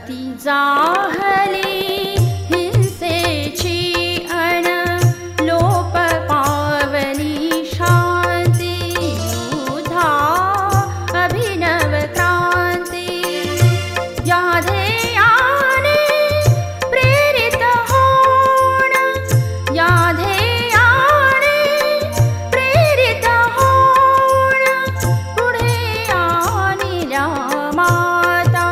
अति जाहली हिंसेची अण लोप पावली शांती युधा अभिनव क्रांती या ध्येयाने प्रेरित होण या ध्येयाने प्रेरित होण पुढे आणिल्या माता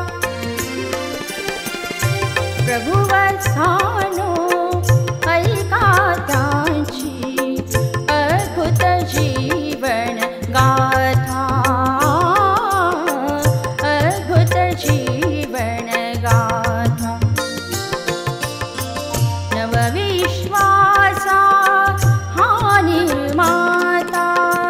प्रभुवत्सानो ऐका त्यांची अद्भुत जीवन गाथा अद्भुत जीवन गाथा नवविश्वासा हा निर्माता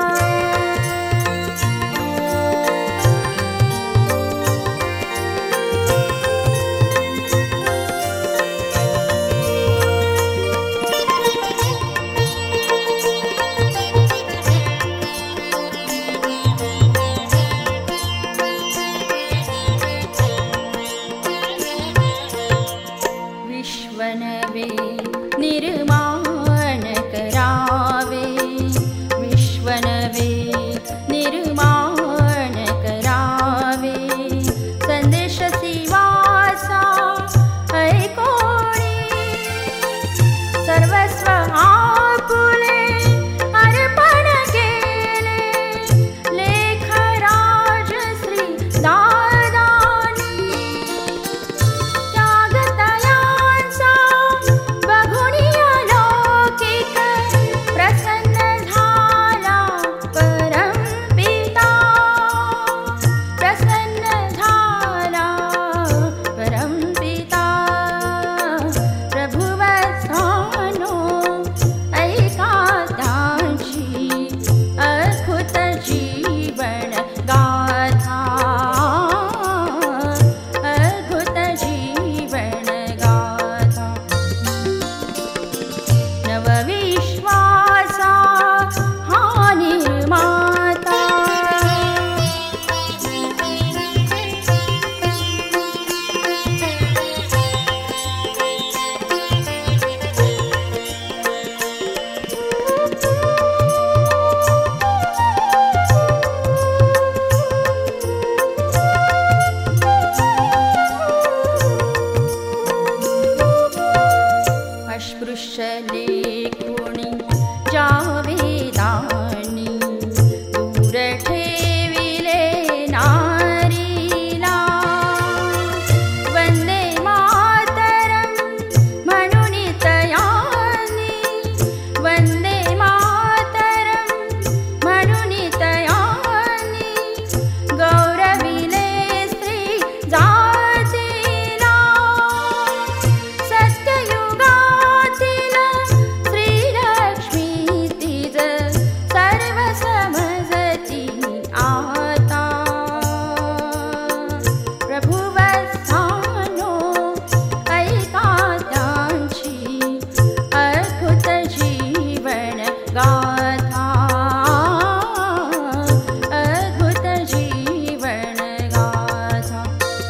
विश्वनवे निर्माण करावे विश्वनवे निर्माण करावे संदेश शिवाचा ऐकोणी सर्वस्व आपुले अर्पण केले लेख राजश्री दादानी त्यागतयांचा बघुनिया लौकिक प्रसन्न झाला परमपिता प्रसन्न झाला परमपिता प्रभुवत्सानो ऐका त्यांची अद्भुत जीवन गाथा अद्भुत जीवन गाथा नवविश्वासा हा निर्माता अस्पृश्य लेखुणी जावेदानी दूर ठेविले नारीला वंदे मातरम म्हणून तयानी वंदे मातरम म्हणून तयानी गौरविले स्त्री जातीला सत्ययुगातील श्रीलक्ष्मी तिज सर्व समजती आता प्रभुवत्सानो ऐका त्यांची अद्भुत जीवन गाथा अद्भुत जीवन गाथा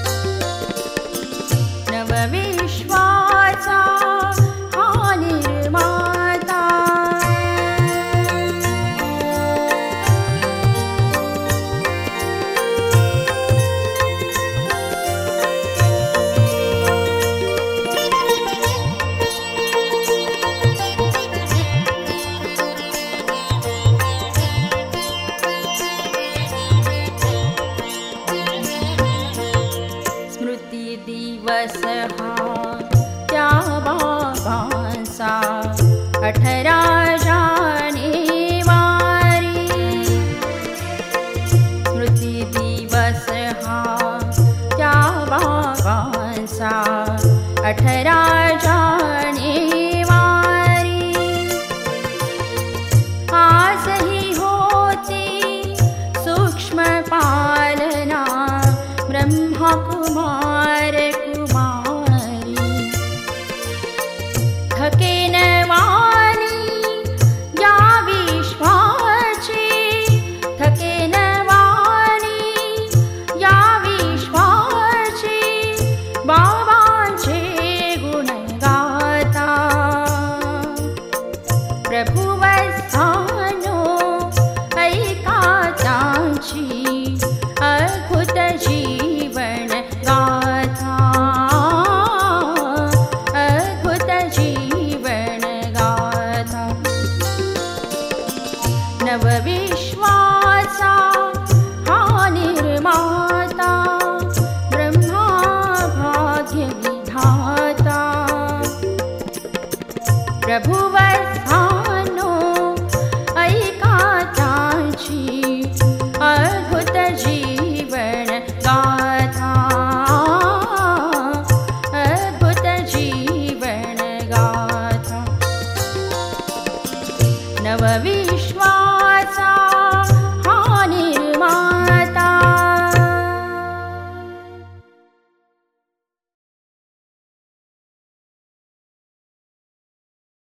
नवविश्वासा हा निर्माता स्मृती दिवस हा त्या बाबांचा 18 जानेवारी स्मृती दिवस हा त्या बाबांचा 18 जानेवारी आजही होती सूक्ष्म पालना ब्रह्मकुमार कुमारी थकेन वाली या विश्वाची थकेन वाली या विश्वाची बा प्रभुवस्थानो ऐका त्याची अद्भुत जीवन गाथा, अद्भुत जीवन गाथा। नववी